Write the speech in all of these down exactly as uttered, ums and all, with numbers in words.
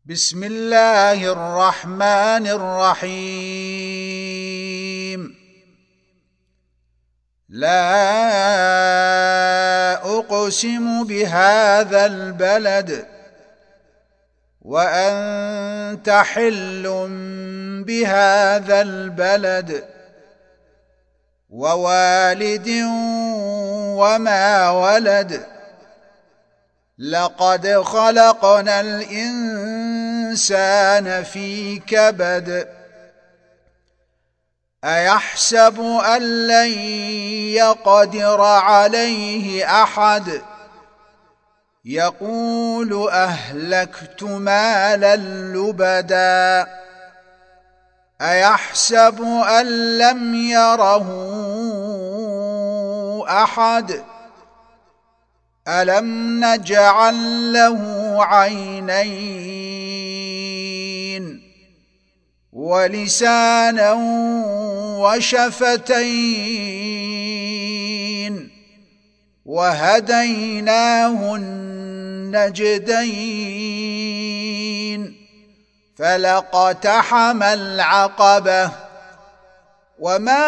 بسم الله الرحمن الرحيم. لا أقسم بهذا البلد وأنت حل بهذا البلد ووالد وما ولد. لقد خلقنا الإنسان في كبد. أيحسب أن لن يقدر عليه أحد. يقول أهلكت مالا لبدا. أيحسب أن لم يره أحد. ألم نجعل له عينين ولسانا وشفتين وهديناه النجدين فلاقتحم العقبة وما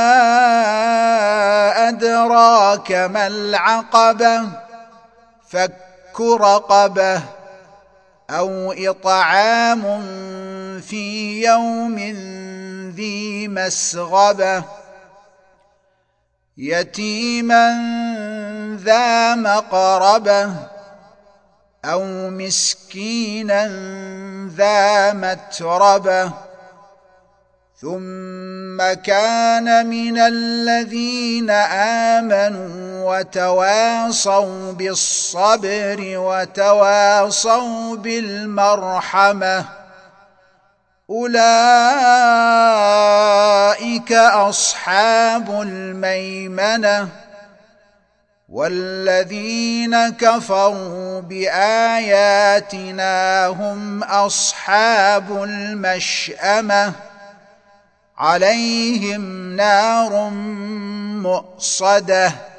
أدراك ما العقبة فك رقبة أو إطعام في يوم ذي مسغبة يتيما ذا مقربة أو مسكينا ذا متربة ثم كان من الذين آمنوا وتواصوا بالصبر وتواصوا بالمرحمة أولئك أصحاب الميمنة. والذين كفروا بآياتنا هم أصحاب المشأمة عليهم نار مؤصدة.